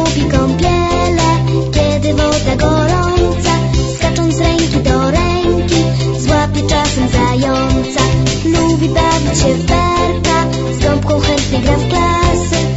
lubi kąpiele, kiedy woda gorąca, skacząc z ręki do ręki, złapie czasem zająca. Lubi bawić się w berka, z gąbką chętnie gra w klasy,